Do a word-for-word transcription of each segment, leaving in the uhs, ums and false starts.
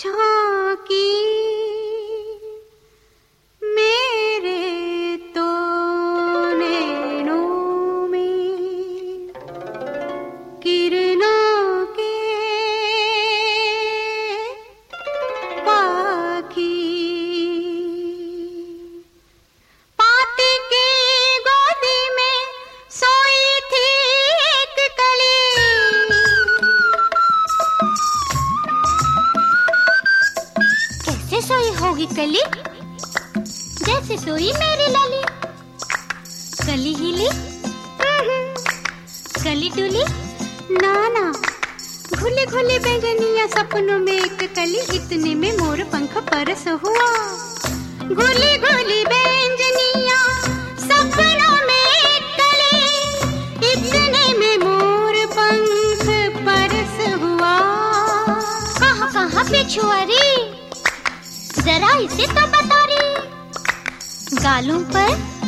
झांकी मेरे तो नैनों में किरणों के पाखी पाती की गोदी में सोई थी एक कली। कैसे सोई होगी कली? जैसे सोई मेरी लली। कली हिली, कली डुली, नाना घुली घुली बैंगनिया सपनों में एक कली, इतने में मोर पंख परस हुआ। घुली घुली बैंगनिया सपनों में एक कली, इतने में मोर पंख परस हुआ। कहाँ कहाँ पे छुआरी, जरा इसे तो बता री। गालों पर,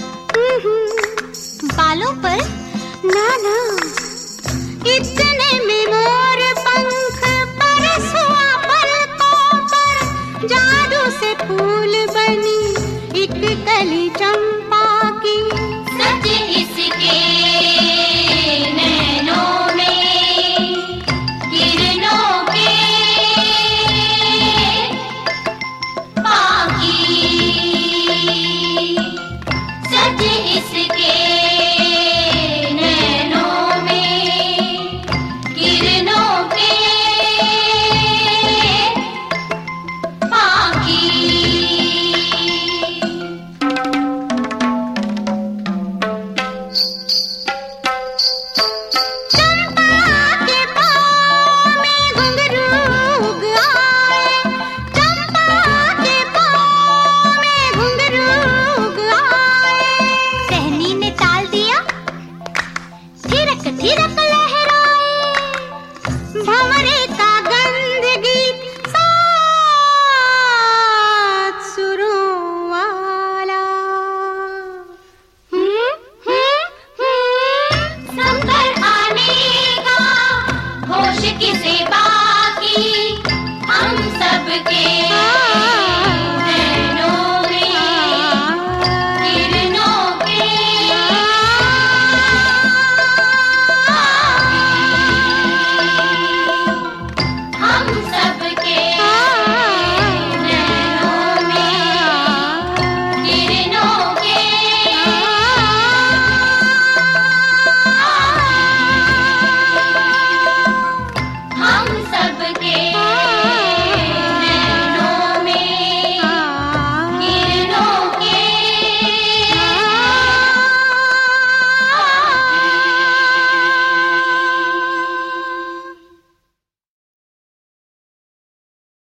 बालों पर, नाना इतने में मोर पंख परस हुआ। पलकों पर जादू से फूल बनी एक कली चंपा की। सच इसके नैनों में किरणों के पाखी। सच इसके नैनों में किरणों के पाखी। चंपा के पाँव में घुंघरू उग आए, चंपा के पाँव में घुंघरू उग आए। टहनी ने ताल दिया, थिरक थिरक लहराए। भंवरे का गंध गीत सात सुरों वाला। हम्म हम्म हम्म संभर आने का होश किसे बाकी, हम सबके